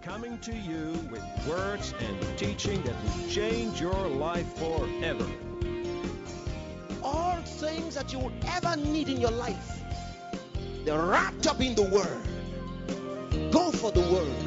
coming to you with words and teaching that will change your life forever. All things that you would ever need in your life, they're wrapped up in the Word. Go for the Word.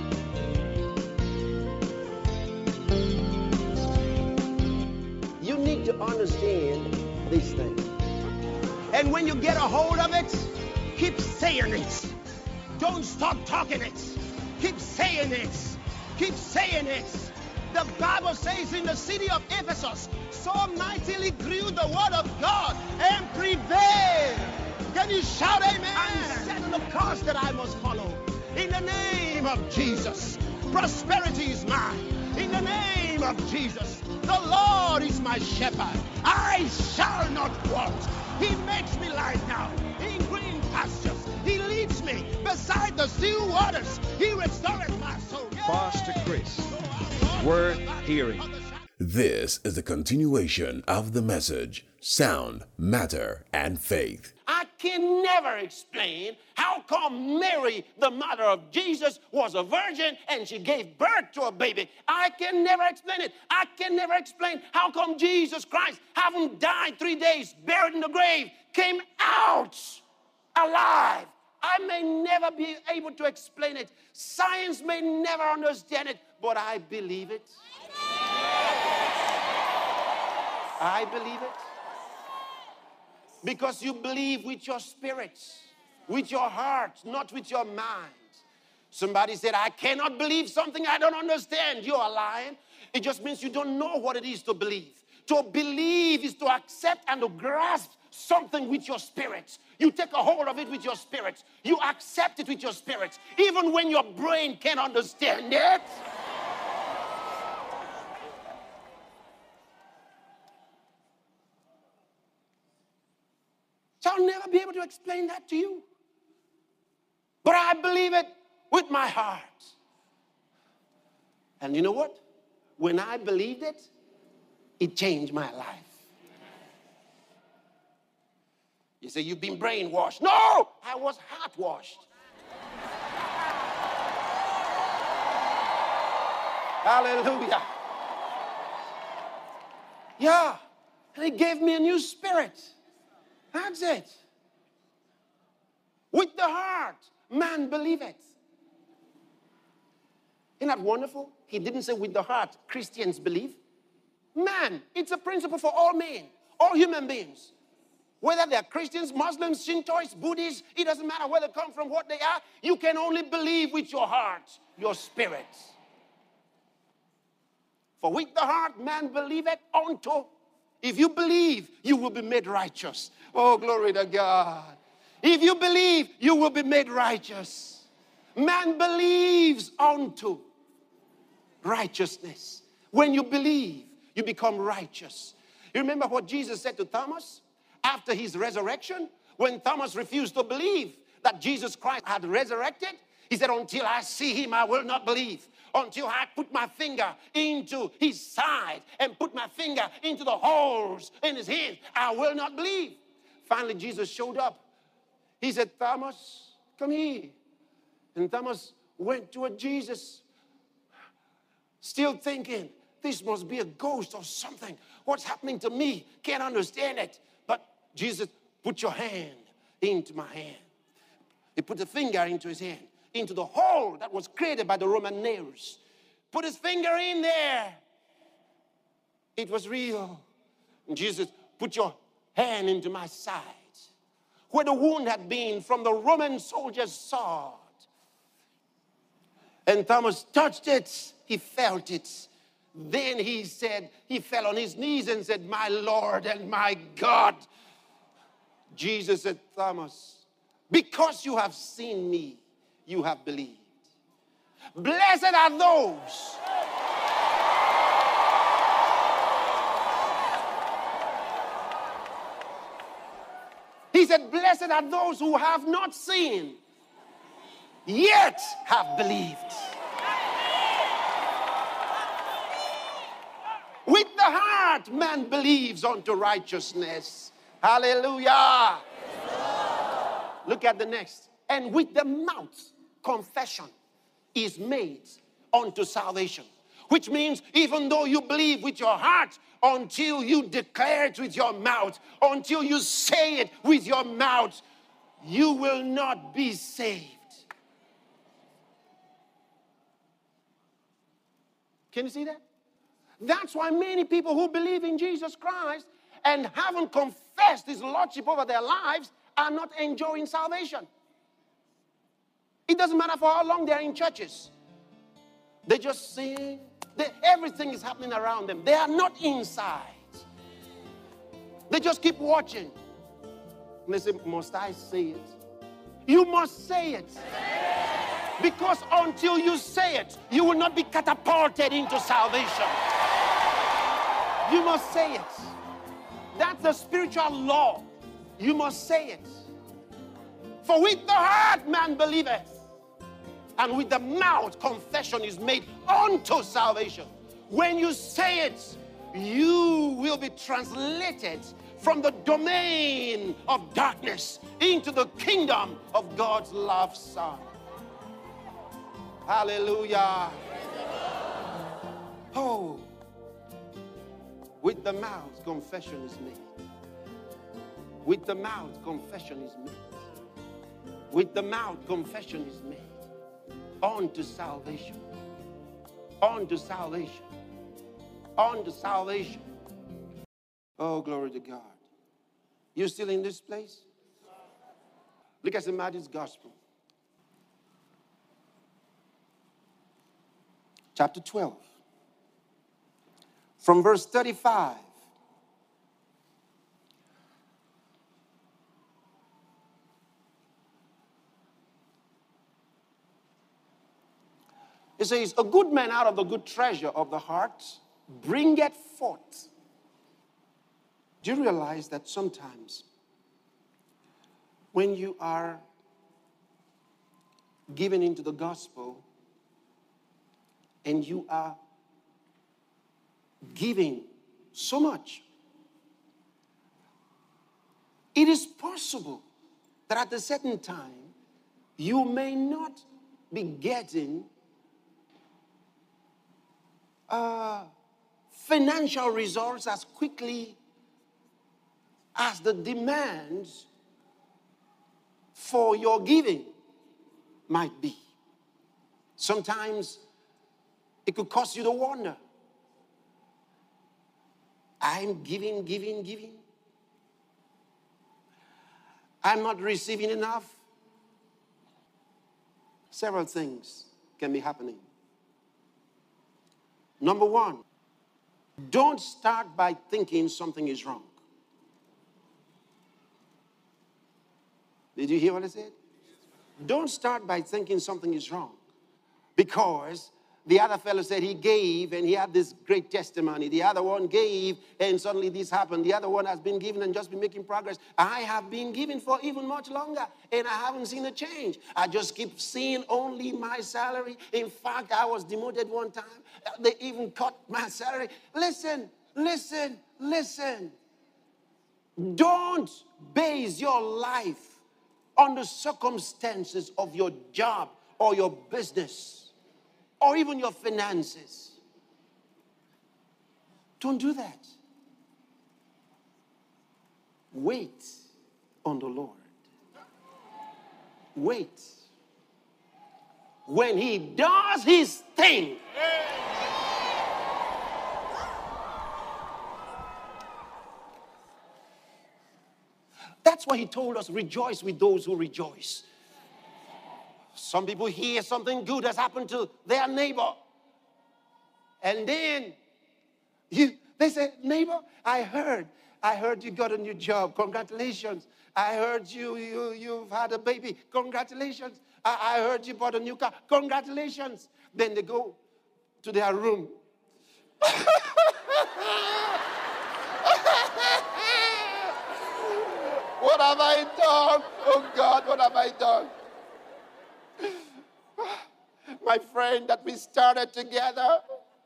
You need to understand these things. And when you get a hold of it, keep saying it. Don't stop talking it. Keep saying it. Keep saying it. The Bible says in the city of Ephesus, so mightily grew the word of God and prevailed. Can you shout amen? I'm setting the course that I must follow. In the name of Jesus, prosperity is mine. In the name of Jesus, the Lord is my shepherd. I shall not want. He makes me lie down in green pastures. He leads me beside the still waters. He restores my soul. Pastor Chris, worth hearing. This is the continuation of the message, Sound, Matter, and Faith. I can never explain how come Mary, the mother of Jesus, was a virgin and she gave birth to a baby. I can never explain it. I can never explain how come Jesus Christ, having died 3 days, buried in the grave, came out alive. I may never be able to explain it. Science may never understand it, but I believe it. I believe it. Because you believe with your spirit, with your heart, not with your mind. Somebody said, I cannot believe something I don't understand. You are lying. It just means you don't know what it is to believe. To believe is to accept and to grasp something with your spirit. You take a hold of it with your spirit. You accept it with your spirit. Even when your brain can't understand it. So I'll never be able to explain that to you. But I believe it with my heart. And you know what? When I believed it, it changed my life. You say, you've been brainwashed. No, I was heart washed. Hallelujah. Yeah, and it gave me a new spirit. That's it. With the heart, man believeth. Isn't that wonderful? He didn't say with the heart, Christians believe. Man, it's a principle for all men, all human beings. Whether they're Christians, Muslims, Shintoists, Buddhists, it doesn't matter where they come from, what they are. You can only believe with your heart, your spirit. For with the heart, man believeth unto. If you believe, you will be made righteous. Oh, glory to God. If you believe, you will be made righteous. Man believes unto righteousness. When you believe, you become righteous. You remember what Jesus said to Thomas after his resurrection? When Thomas refused to believe that Jesus Christ had resurrected, he said, until I see him, I will not believe. Until I put my finger into his side and put my finger into the holes in his hands, I will not believe. Finally, Jesus showed up. He said, Thomas, come here. And Thomas went toward Jesus, still thinking, this must be a ghost or something. What's happening to me? Can't understand it. But Jesus, put your hand into my hand. He put a finger into his hand, into the hole that was created by the Roman nails. Put his finger in there. It was real. And Jesus, put your hand into my side, where the wound had been from the Roman soldier's sword. And Thomas touched it. He felt it. Then he said, he fell on his knees and said, my Lord and my God. Jesus said, Thomas, because you have seen me, you have believed. Blessed are those he said, blessed are those who have not seen, yet have believed. With the heart, man believes unto righteousness. Hallelujah. Look at the next. And with the mouth, confession is made unto salvation. Which means even though you believe with your heart, until you declare it with your mouth, until you say it with your mouth, you will not be saved. Can you see that? That's why many people who believe in Jesus Christ and haven't confessed his lordship over their lives are not enjoying salvation. It doesn't matter for how long they're in churches. They just sing. Everything is happening around them. They are not inside. They just keep watching. And they say, must I say it? You must say it. Because until you say it, you will not be catapulted into salvation. You must say it. That's the spiritual law. You must say it. For with the heart man believeth, and with the mouth confession is made unto salvation. When you say it, you will be translated from the domain of darkness into the kingdom of God's loved Son. Hallelujah. Oh, with the mouth confession is made. With the mouth confession is made. With the mouth confession is made. Unto salvation. Unto salvation. Unto salvation. Oh, glory to God. You still in this place? Look at St. Matthew's Gospel. Chapter 12. From verse 35. It says, a good man out of the good treasure of the heart bringeth forth. Do you realize that sometimes when you are given into the gospel and you are giving so much, it is possible that at a certain time you may not be getting financial results as quickly as the demands for your giving might be. Sometimes it could cause you to wonder. I'm giving. I'm not receiving enough. Several things can be happening. Number one, don't start by thinking something is wrong. Did you hear what I said? Don't start by thinking something is wrong. Because the other fellow said he gave and he had this great testimony. The other one gave and suddenly this happened. The other one has been given and just been making progress. I have been giving for even much longer and I haven't seen a change. I just keep seeing only my salary. In fact, I was demoted one time. They even cut my salary. Listen. Don't base your life on the circumstances of your job or your business or even your finances. Don't do that. Wait on the Lord. Wait. When he does his thing, that's why he told us, rejoice with those who rejoice. Some people hear something good has happened to their neighbor. And then they say, neighbor, I heard you got a new job. Congratulations. I heard you've had a baby. Congratulations. I heard you bought a new car. Congratulations. Then they go to their room. What have I done? Oh God, what have I done? My friend that we started together.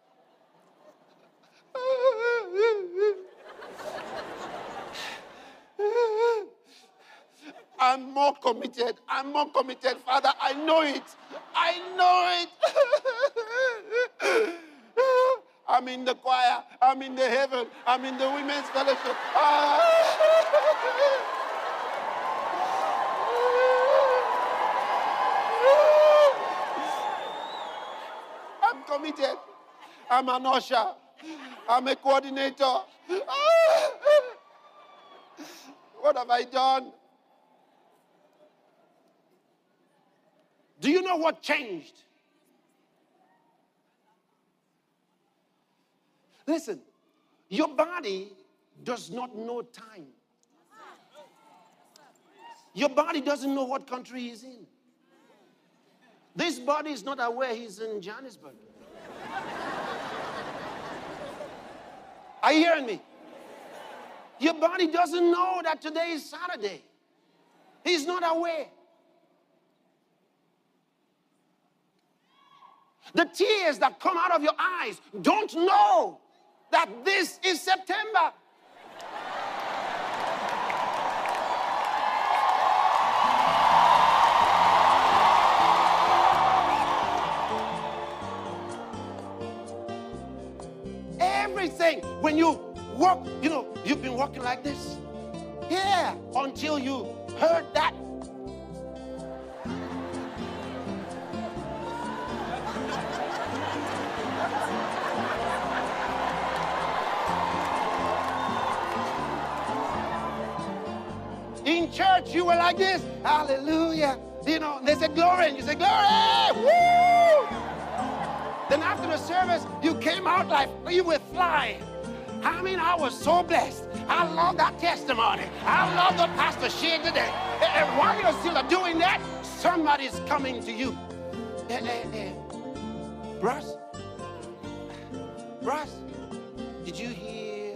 I'm more committed. Father, I know it. I'm in the choir. I'm in the heaven. I'm in the women's fellowship. I'm committed. I'm an usher. I'm a coordinator. What have I done? Do you know what changed? Listen, your body does not know time. Your body doesn't know what country he's in. This body is not aware he's in Johannesburg. Are you hearing me? Your body doesn't know that today is Saturday. He's not aware. The tears that come out of your eyes don't know that this is September. Everything, when you walk, you've been walking like this. Yeah, until you heard that. In church, you were like this. Hallelujah. They said glory, and you said glory. Woo! Then after the service, you came out like you were flying. I was so blessed. I love that testimony. I love the pastor shared today. And while you're still doing that, somebody's coming to you. Bruce, did you hear?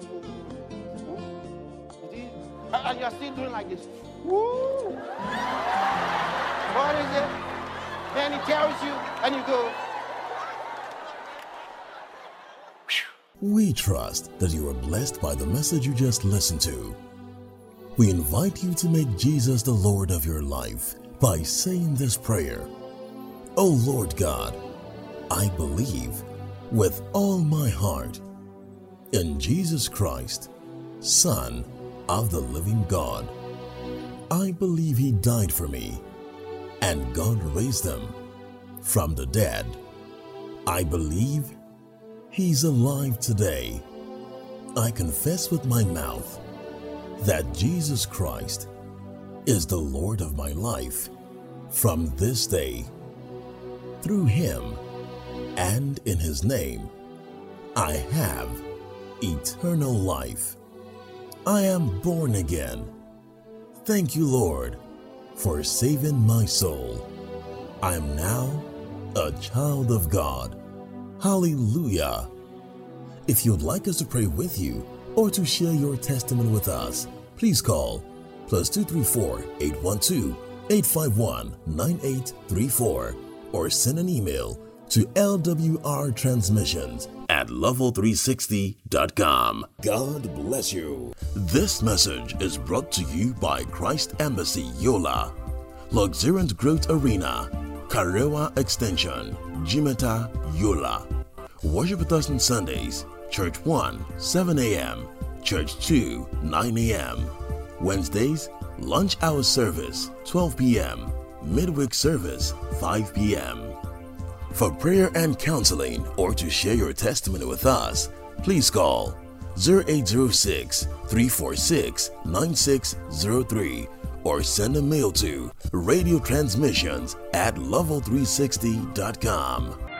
And you're still doing like this. Woo! What is it? Then he tells you, and you go. We trust that you are blessed by the message you just listened to. We invite you to make Jesus the Lord of your life by saying this prayer. Oh Lord God, I believe with all my heart in Jesus Christ, Son of the living God. I believe He died for me and God raised Him from the dead. I believe He's alive today. I confess with my mouth that Jesus Christ is the Lord of my life from this day. Through Him and in His name, I have eternal life. I am born again. Thank you, Lord, for saving my soul. I am now a child of God. Hallelujah. If you'd like us to pray with you or to share your testimony with us, please call +234 812 851 9834 or send an email to lwrtransmissions@level360.com. God bless you. This message is brought to you by Christ Embassy Yola, Luxuriant Growth Arena, Karewa Extension, Jimeta, Yola. Worship with us on Sundays, Church 1, 7 a.m., Church 2, 9 a.m. Wednesdays, lunch hour service, 12 p.m., midweek service, 5 p.m. For prayer and counseling or to share your testimony with us, please call 0806-346-9603 or send a mail to radiotransmissions@level360.com.